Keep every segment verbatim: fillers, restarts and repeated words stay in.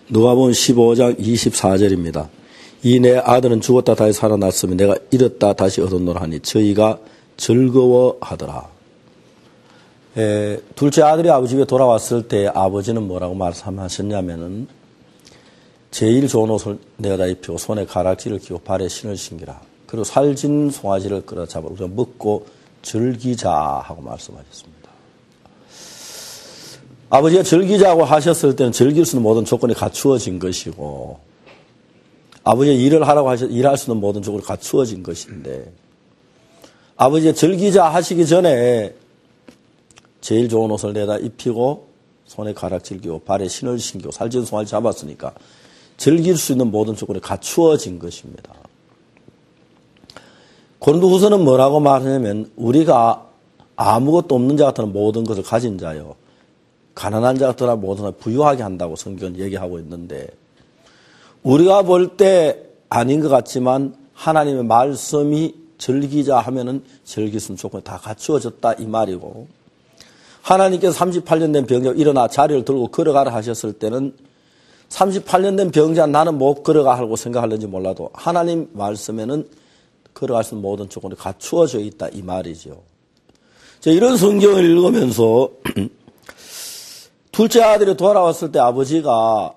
누가복음 십오 장 이십사 절입니다. 이 내 아들은 죽었다 다시 살아났으면 내가 잃었다 다시 얻었노라 하니 저희가 즐거워하더라. 에, 둘째 아들이 아버지 집에 돌아왔을 때 아버지는 뭐라고 말씀하셨냐면은 제일 좋은 옷을 내어다 입히고 손에 가락지를 끼고 발에 신을 신기라. 그리고 살진 송아지를 끌어 잡아 우리가 먹고 즐기자 하고 말씀하셨습니다. 아버지가 즐기자고 하셨을 때는 즐길 수 있는 모든 조건이 갖추어진 것이고, 아버지가 일을 하라고 하셨, 일할 수 있는 모든 조건이 갖추어진 것인데, 아버지가 즐기자 하시기 전에 제일 좋은 옷을 내다 입히고, 손에 가락지를 끼고, 발에 신을 신기고, 살찐 송아지 잡았으니까, 즐길 수 있는 모든 조건이 갖추어진 것입니다. 고린도후서는 뭐라고 말하냐면, 우리가 아무것도 없는 자 같은 모든 것을 가진 자요. 가난한 자 같으나 모든 것을 부유하게 한다고 성경은 얘기하고 있는데, 우리가 볼 때 아닌 것 같지만 하나님의 말씀이 즐기자 하면은 즐길 수 있는 조건이 다 갖추어졌다 이 말이고, 하나님께서 삼십팔 년 된 병자 일어나 자리를 들고 걸어가라 하셨을 때는 삼십팔 년 된 병자 나는 못 걸어가 하고 생각하는지 몰라도 하나님 말씀에는 걸어갈 수 있는 모든 조건이 갖추어져 있다 이 말이죠. 이런 성경을 읽으면서 둘째 아들이 돌아왔을 때 아버지가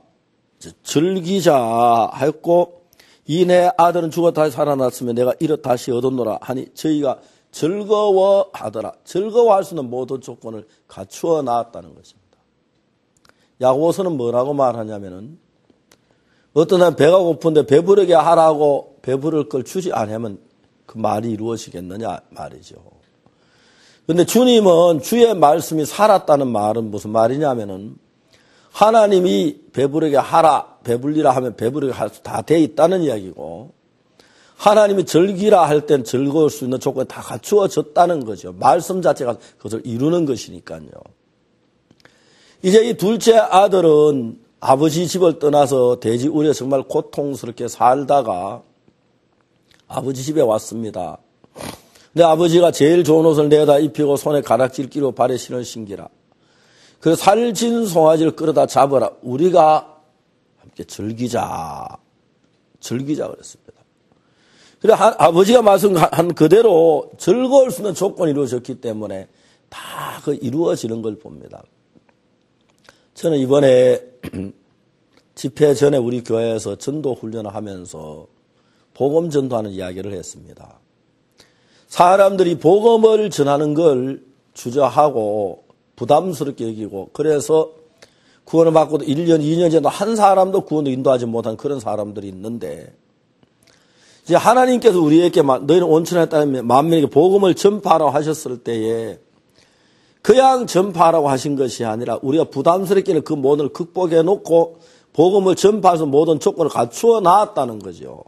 즐기자 했고, 이 내 아들은 죽었다 다시 살아났으면 내가 이렇다 다시 얻었노라 하니 저희가 즐거워하더라. 즐거워할 수 있는 모든 조건을 갖추어 놨다는 것입니다. 야고보서는 뭐라고 말하냐면은, 어떤 사람 배가 고픈데 배부르게 하라고 배부를 걸 주지 않으면 그 말이 이루어지겠느냐 말이죠. 그런데 주님은 주의 말씀이 살았다는 말은 무슨 말이냐면은, 하나님이 배부르게 하라, 배불리라 하면 배부르게 할 수 다 돼 있다는 이야기고, 하나님이 즐기라 할 땐 즐거울 수 있는 조건이 다 갖추어졌다는 거죠. 말씀 자체가 그것을 이루는 것이니까요. 이제 이 둘째 아들은 아버지 집을 떠나서 돼지우리에 정말 고통스럽게 살다가 아버지 집에 왔습니다. 근데 아버지가 제일 좋은 옷을 내다 입히고 손에 가락지를 끼고 발에 신을 신기라. 그래서 살진 송아지를 끌어다 잡아라. 우리가 함께 즐기자. 즐기자 그랬습니다. 그래 아버지가 말씀한 그대로 즐거울 수 있는 조건이 이루어졌기 때문에 다 그 이루어지는 걸 봅니다. 저는 이번에 집회 전에 우리 교회에서 전도 훈련을 하면서 복음 전도하는 이야기를 했습니다. 사람들이 복음을 전하는 걸 주저하고 부담스럽게 여기고, 그래서 구원을 받고도 일 년, 이 년 전에도 한 사람도 구원을 인도하지 못한 그런 사람들이 있는데, 이제 하나님께서 우리에게 너희는 온천에 따르면 만민에게 복음을 전파하라고 하셨을 때에 그냥 전파하라고 하신 것이 아니라 우리가 부담스럽게는 그 모든 걸 극복해 놓고 복음을 전파해서 모든 조건을 갖추어 놨다는 거죠.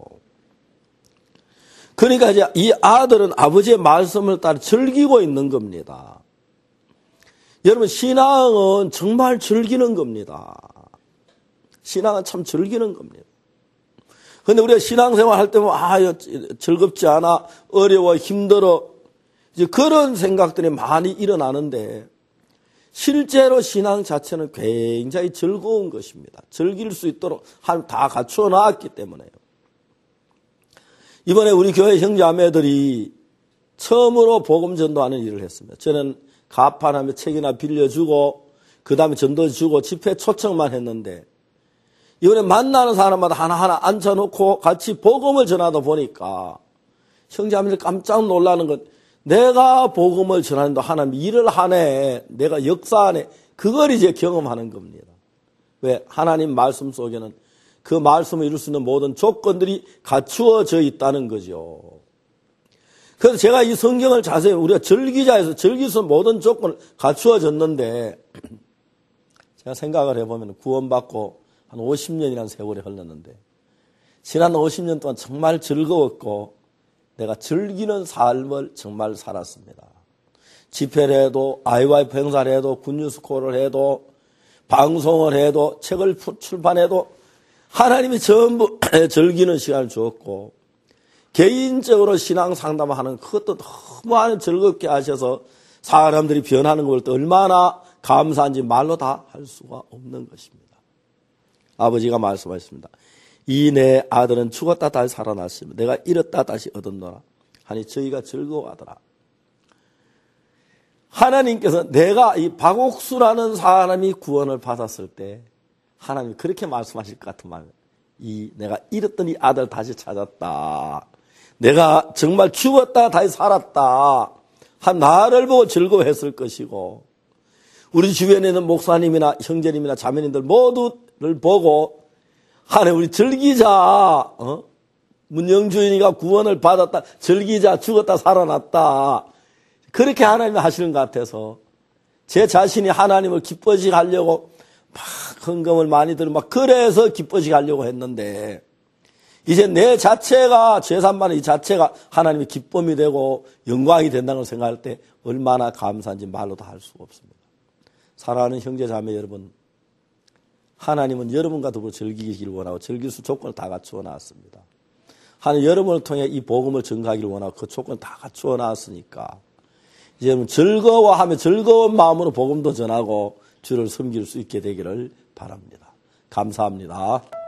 그러니까 이제 이 아들은 아버지의 말씀을 따라 즐기고 있는 겁니다. 여러분, 신앙은 정말 즐기는 겁니다. 신앙은 참 즐기는 겁니다. 그런데 우리가 신앙생활 할 때면 아, 즐겁지 않아, 어려워, 힘들어, 이제 그런 생각들이 많이 일어나는데, 실제로 신앙 자체는 굉장히 즐거운 것입니다. 즐길 수 있도록 다 갖추어 놨기 때문에요. 이번에 우리 교회 형제자매들이 처음으로 복음 전도하는 일을 했습니다. 저는 가판하며 책이나 빌려주고 그 다음에 전도 주고 집회 초청만 했는데, 이번에 만나는 사람마다 하나하나 앉혀놓고 같이 복음을 전하다 보니까 형제자매들 깜짝 놀라는 것, 내가 복음을 전하는데 하나님 일을 하네, 내가 역사하네, 그걸 이제 경험하는 겁니다. 왜? 하나님 말씀 속에는 그 말씀을 이룰 수 있는 모든 조건들이 갖추어져 있다는 거죠. 그래서 제가 이 성경을 자세히 우리가 즐기자 해서 즐길 수 있는 모든 조건을 갖추어졌는데, 제가 생각을 해보면 구원받고 한 오십 년이라는 세월이 흘렀는데, 지난 오십 년 동안 정말 즐거웠고 내가 즐기는 삶을 정말 살았습니다. 집회를 해도, 아이와이프 행사를 해도, 굿뉴스콜을 해도, 방송을 해도, 책을 출판해도 하나님이 전부 즐기는 시간을 주었고, 개인적으로 신앙 상담하는 그것도 너무 즐겁게 하셔서 사람들이 변하는 걸 또 얼마나 감사한지 말로 다 할 수가 없는 것입니다. 아버지가 말씀하셨습니다. 이 내 아들은 죽었다 다시 살아났으며 내가 잃었다 다시 얻었노라 하니 저희가 즐거워하더라. 하나님께서 내가 이 박옥수라는 사람이 구원을 받았을 때 하나님이 그렇게 말씀하실 것 같은 마음이에요. 이 내가 잃었던 이 아들 다시 찾았다. 내가 정말 죽었다 다시 살았다. 한 나를 보고 즐거워했을 것이고 우리 주변에 있는 목사님이나 형제님이나 자매님들 모두를 보고 하나님 우리 즐기자. 어? 문영주인이가 구원을 받았다. 즐기자. 죽었다 살아났다. 그렇게 하나님이 하시는 것 같아서 제 자신이 하나님을 기뻐지게 하려고 막 헌금을 많이 들고 막 그래서 기뻐지게 하려고 했는데 이제 내 자체가 재산만 이 자체가 하나님의 기쁨이 되고 영광이 된다는 걸 생각할 때 얼마나 감사한지 말로도 할 수가 없습니다. 사랑하는 형제 자매 여러분, 하나님은 여러분과 더불어 즐기기를 원하고 즐길 수 조건을 다 갖추어 놨습니다. 하나님 여러분을 통해 이 복음을 전가하기를 원하고 그 조건을 다 갖추어 놨으니까 이제 여러분 즐거워하며 즐거운 마음으로 복음도 전하고 주를 섬길 수 있게 되기를 바랍니다. 감사합니다.